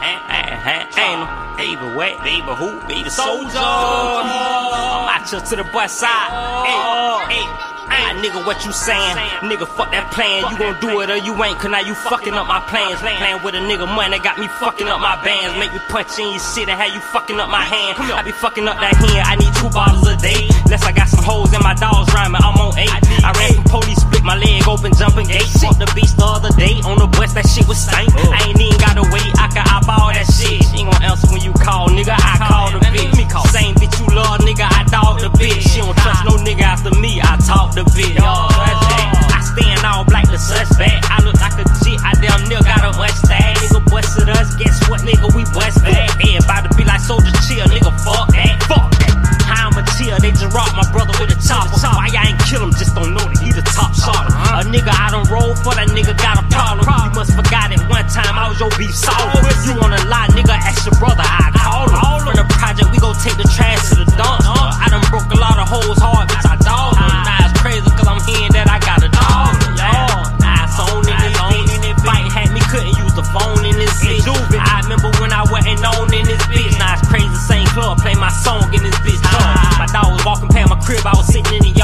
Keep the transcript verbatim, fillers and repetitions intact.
Ain't no baby what? Baby who? Baby soldier. I'm out here to the west side. Hey, hey. Hey, nigga, what you saying? Nigga, fuck that plan. You gon' do it or you ain't, cause now you fucking up my plans. Playing with a nigga money got me fucking up my bands. Make me punch in your shit and have you fucking up my hand. I be fucking up that hand, I need two bottles a day. Unless I got some hoes in my dogs rhyming, I'm on eight. I ran from police, split my leg open, jumping gates. Fuck the beast the other day, on the bus that shit was stank. I ain't even gotta wait, I can eyeball that shit. She ain't gon' answer when you call, nigga, I call the bitch. Same bitch you love, nigga, I dog the bitch. She don't trust no nigga after me, I talk the bitch. Yo, I stand all black, the suspect. I look like a G, I damn near got a West tag. Nigga busted us, guess what, nigga, we bust back. Everybody be like, soldier chill, nigga, fuck that. Fuck that. How I'ma chill, they just robbed my brother with a chopper. Why y'all ain't kill him, just don't know that he the top shot. A nigga I done roll for, that nigga got a problem. You must forgot it one time, I was your beef solver. You wanna lie, nigga, ask your brother, I call him. From the project, we gon' take the trash to the dumpster. I done broke a lot of hoes hard, bitch, I dog them. Now it's crazy, cause I'm hearing that I got a dog. Now it's on in this bitch. Fight had me, couldn't use the phone in this bitch. I remember when I wasn't on in this bitch. Now it's crazy, same club, play my song in this bitch. My dog was walking past my crib, I was sitting in the